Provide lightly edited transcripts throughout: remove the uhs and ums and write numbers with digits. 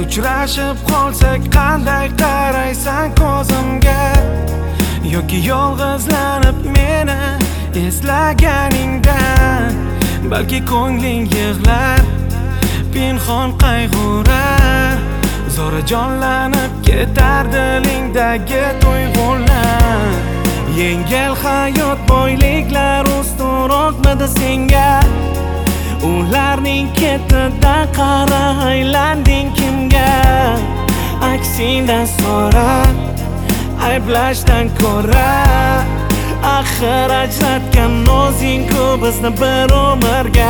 Uchrashib qolsak qanday qaraysan ko'zimga, yoki yolg'izlanib meni eslaganingda, balki ko'ngling yig'lar, pinhon qayg'urar, zo'ra jonlanib ketar dilingdagi tuyg'ular. Yengil hayot boyliklar ustunroqmidi senga? Ularning ketidan qara aylanding kimga? Aksingdan so'ra ayblashdan ko'ra, axir ajratgan o'zing-ku bizni bir umrga.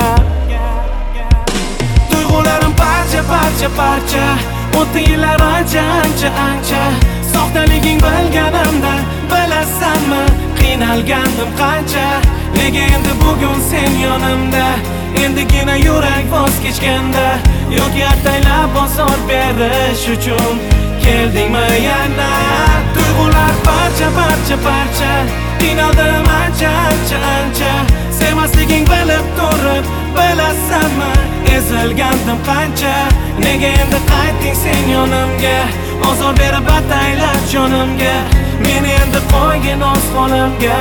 Tuyg'ularim parcha parcha parcha, o'tdi yillar ancha. Soxtaliging bilganimda, bilasanmi qiynalgandim qancha. Nega endi bugun sen yonimda, endigina yurak voz kechganda, yoki ataylab bosor berish uchun keldingmi yana? Tuyg'ular parcha parcha parcha, qiynaldim ancha. Sevmasliging bilib turib, bilasanmi ezilgandim qancha. Nega endi qaytding sen yonimga, ozor berib ataylab jonimga, meni endi qo'ygin o'z qo'limga.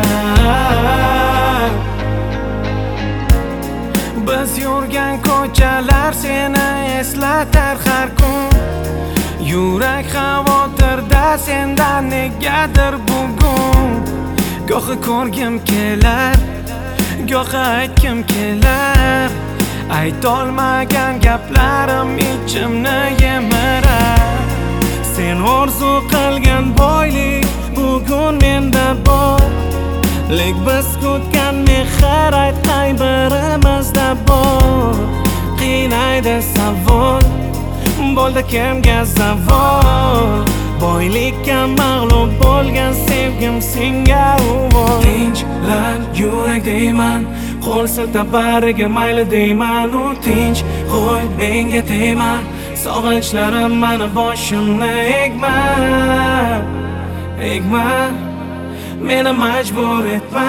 Biz yurgan ko'chalar seni eslatar har kun, yurak xavotirda sendan negadir bugun. Gohi ko'rgim kelar, gohi aytgim kelar, aytolmagan gaplarim ichimni yemirar. Sen orzu qilgan boylik bugun menda bor, lek biz kutgan mehr ayt qay birimizda bor. Qiynaydi savol, bo'ldi kimga zavol, boylikka mag'lub bo'lgan sevgim senga uvol. Tinchlan yurak deyman, qo'l siltab bariga mayli deyman. U tinch qo'y menga tegma, sog'inchlarim mani boshimni egma. Meni majbur etma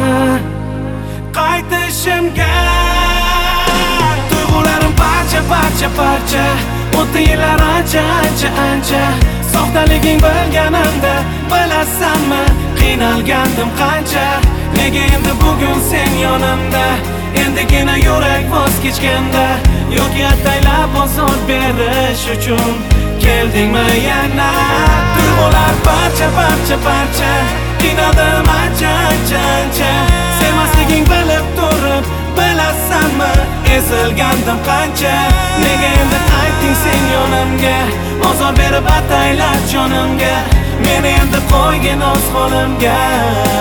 qaytishimga. Tuyg'ularim parcha parcha, o'tdi yillar ancha. Soxtaliging bilganimda, bilasanmi qiynalgandim qancha. Nega endi bugun sen yonimda, endigina yurak voz kechganda, yoki ataylab bosor berish uchun keldingmi yana? Tuyg'ular parcha parcha, qiynaldim ancha. Sevmasliging bilib turib, bilasanmi ezilgandim qancha. Nega endi qaytding sen yonimga, ozor berib ataylab jonimga, meni endi qo'ygin o'z qo'limga.